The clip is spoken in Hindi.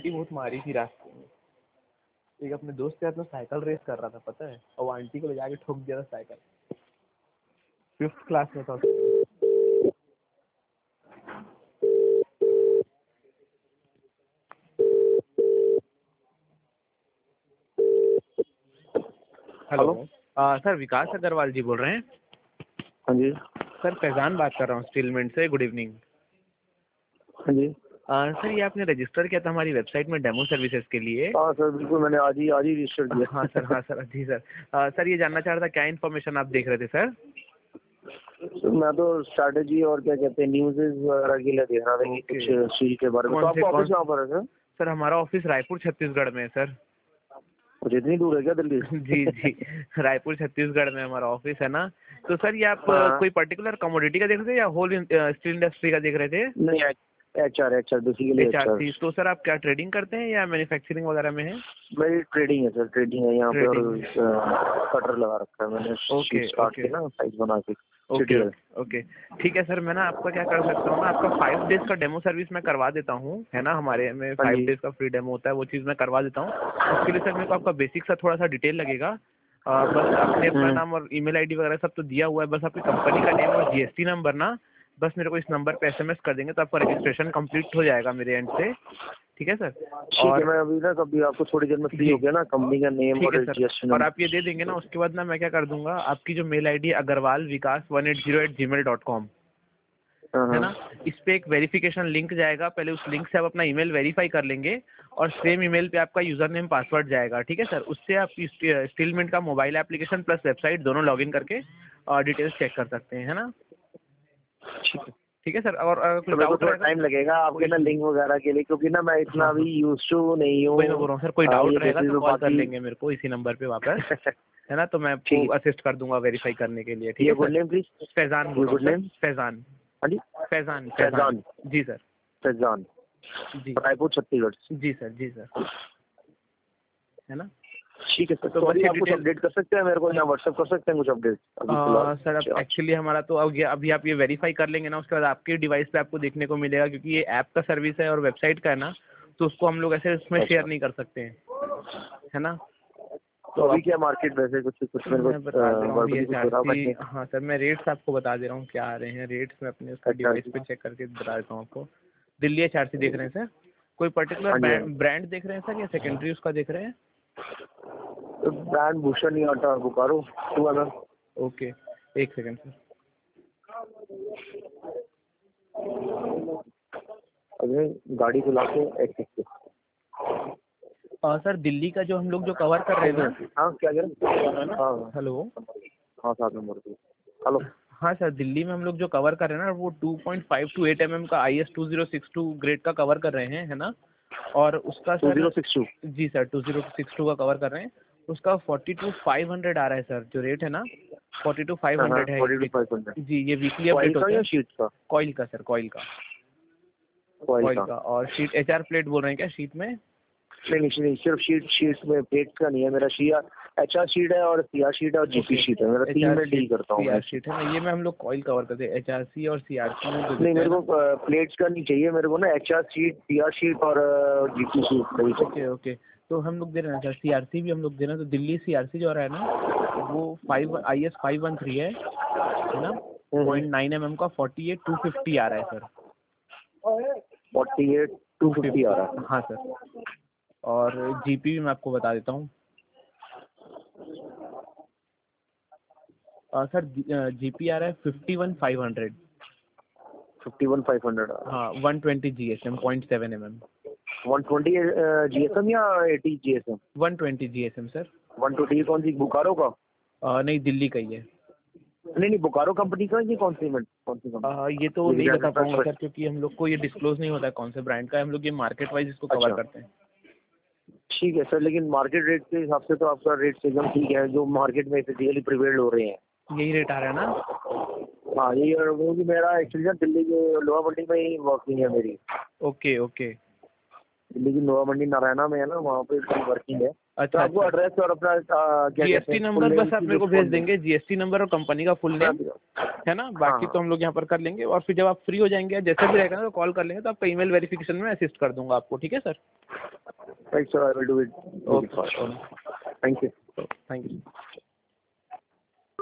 आंटी बहुत मारी थी रास्ते में। एक अपने दोस्त के साथ में साइकिल रेस कर रहा था, पता है, और वो आंटी को ले जाके ठोक दिया था साइकिल। 5th क्लास में था उसको। हेलो। सर विकास अग्रवाल जी बोल रहे हैं? हाँ जी। सर फैजान बात कर रहा हूँ स्टीलमेंट से। Good evening. हाँ जी। सर ये आपने रजिस्टर किया था हमारी वेबसाइट में डेमो सर्विसेज के लिए। हाँ सर बिल्कुल, मैंने आज ही रजिस्टर किया। हाँ सर जी सर। सर ये जानना चाह रहा था क्या इन्फॉर्मेशन आप देख रहे थे सर? मैं तो स्ट्रैटेजी और क्या कहते हैं न्यूज़ वगैरह के लिए देख रहा था कि कुछ चीज के बारे में। तो आपका ऑफिस कहाँ पर है सर? सर हमारा ऑफिस रायपुर छत्तीसगढ़ में है सर। मुझे इतनी दूर है क्या दिल्ली? जी रायपुर छत्तीसगढ़ में हमारा ऑफिस है ना। तो सर ये आप कोई पर्टिकुलर कमोडिटी का देख रहे थे या होल स्टील इंडस्ट्री का देख रहे थे? नहीं, एचआर बेसिकली एचआर। तो सर आप क्या ट्रेडिंग करते हैं या मैन्युफैक्चरिंग वगैरह में है? मेरी ट्रेडिंग है सर, ट्रेडिंग है यहाँ पे। और कटर लगा रखा है मैंने। ओके ना साइज बना के। ओके ठीक है सर। मैं ना आपका क्या कर सकता हूँ ना, आपका 5 डेज का डेमो सर्विस मैं करवा देता हूँ, है ना। हमारे में 5 डेज का फ्री डेमो होता है, वो चीज़ मैं करवा देता हूँ। उसके लिए सर मेरे को आपका बेसिक सा थोड़ा सा डिटेल लगेगा। बस आपने अपना नाम और ईमेल आईडी वगैरह सब तो दिया हुआ है, बस आपकी कंपनी का नेम और जीएसटी नंबर ना बस मेरे को इस नंबर पे एसएमएस कर देंगे तो आपका रजिस्ट्रेशन कंप्लीट हो जाएगा मेरे एंड से। ठीक है सर। ठीक है, मैं अभी ना कभी आपको थोड़ी देर में फ्री हो गया ना, कंपनी का नेम और रजिस्ट्रेशन और आप ये दे देंगे ना, उसके बाद ना मैं क्या कर दूंगा, आपकी जो मेल आईडी agarwalvikas180@gmail.com है ना, इस पे एक वेरिफिकेशन लिंक जाएगा। पहले उस लिंक से आप अपना ईमेल वेरीफाई कर लेंगे और सेम ईमेल पे आपका यूजर नेम पासवर्ड जाएगा। ठीक है सर। उससे आप स्टीलमेंट का मोबाइल एप्लीकेशन प्लस वेबसाइट दोनों लॉगिन करके डिटेल्स चेक कर सकते हैं, है ना। ठीक है सर। और तो मेरे को थोड़ा टाइम लगेगा आपके ना लिंक वगैरह के लिए, क्योंकि ना मैं इतना अभी यूज टू नहीं हूँ। वही मैं बोल रहा हूँ सर, कोई डाउट रहेगा तो कॉल कर लेंगे मेरे को इसी नंबर पे वापस, है ना। तो मैं आपको असिस्ट कर दूंगा वेरीफाई करने के लिए। ठीक है। Good name please? Faizan. Good name Faizan. हाँ जी, फैजान जी सर। फैजान जी, रायपुर छत्तीसगढ़। जी सर है ना। ठीक है सर। तो अभी आप कुछ अपडेट कर सकते हैं मेरे को, या व्हाट्सएप कर सकते हैं कुछ अपडेट? सर अब एक्चुअली हमारा तो अभी आप ये वेरीफाई कर लेंगे ना, उसके बाद आपके डिवाइस पे आपको देखने को मिलेगा, क्योंकि ये ऐप का सर्विस है और वेबसाइट का है ना, तो उसको हम लोग ऐसे उसमें शेयर नहीं कर सकते हैं, है ना। तो अभी क्या मार्केट वैसे कुछ मैं बता दे रहा हूँ। हाँ सर, मैं रेट्स आपको बता दे रहा हूँ क्या आ रहे हैं रेट्स। मैं अपने उसका डिवाइस पे चेक करके बता देता हूँ आपको। दिल्ली एचआरसी देख रहे हैं सर? कोई पर्टिकुलर ब्रांड देख रहे हैं सर या सेकेंडरी उसका देख रहे हैं? ब्रांड भूषण या बोकारो 2 ओके, एक सेकंड सर। अरे गाड़ी चला के सर दिल्ली का जो हम लोग जो कवर कर रहे हैं ना। हाँ क्या कह रहे हैं? हाँ हेलो। हाँ 7 नंबर पे। हेलो। हाँ सर, दिल्ली में हम लोग जो कवर कर रहे हैं ना, वो 2.5 to 8 mm का IS 2062 ग्रेड का कवर कर रहे हैं, है ना। और उसका सर 2062 जी सर 2062 का कवर कर रहे हैं। उसका 42,500 आ रहा है सर, जो रेट है ना 42,500 है। 42,500 जी, ये वीकली अपडेट होता है। शीट का? कॉइल का सर, कॉइल का। और शीट HR प्लेट बोल रहे हैं क्या शीट में? नहीं, सिर्फ शीट में प्लेट का नहीं है मेरा। HR शीट है और CR शीट है और GP शीट है। मेरा 3 में डील करता हूँ। CR शीट है ना, ये में हम लोग कॉइल कवर करते हैं। HRC और CRC में जो नहीं, मेरे को प्लेट्स का नहीं चाहिए मेरे को ना। HR शीट, CR शीट और GP शीट। ओके तो हम लोग दे रहे हैं सर। CRC भी हम लोग दे रहे हैं। तो दिल्ली CRC जो आ रहा है ना, वो IS 513 है ना। 0.9 mm का 48,250 आ रहा है सर। 48,250 आ रहा है। हाँ सर। और GP भी मैं आपको बता देता हूँ। सर GP आ रहा है 51,500। 51,500 हाँ, 120 GSM 0.7 mm। 120 GSM या 80 GSM? 120 GSM sir. 120 कौन सी, बोकारो का? नहीं, दिल्ली का ही है। नहीं, बोकारो कंपनी का। ये कौन सी कंपनी? ये तो नहीं बता पाऊंगा सर, क्योंकि हम लोग को ये डिस्क्लोज नहीं होता है कौन से ब्रांड का है। हम लोग ये मार्केट वाइज इसको कवर करते हैं। ठीक है सर, लेकिन मार्केट रेट के हिसाब से तो आपका रेट एकदम ठीक है, जो मार्केट में फिजिकली प्रिवेल्ड हो रहे हैं। यही रेट आ रहा है ना? हाँ, यही। और वो भी मेरा एक्चुअली दिल्ली के लोहा मंडी में ही वर्किंग है मेरी। ओके। दिल्ली की लोहा मंडी नारायणा में है ना, वहाँ पे वर्किंग है। अच्छा, तो आपको एड्रेस और अपना क्या GST नंबर बस आप मेरे को भेज देंगे। GST नंबर और कंपनी का फुल नेम, है ना। बाकी तो हम लोग यहाँ पर कर लेंगे। और फिर जब आप फ्री हो जाएंगे, जैसे भी रहेगा ना, तो कॉल कर लेंगे, तो आपका ईमेल वेरिफिकेशन में असिस्ट कर दूंगा आपको। ठीक है sir. Right sir, I will do it. Okay, thank you. Thank you.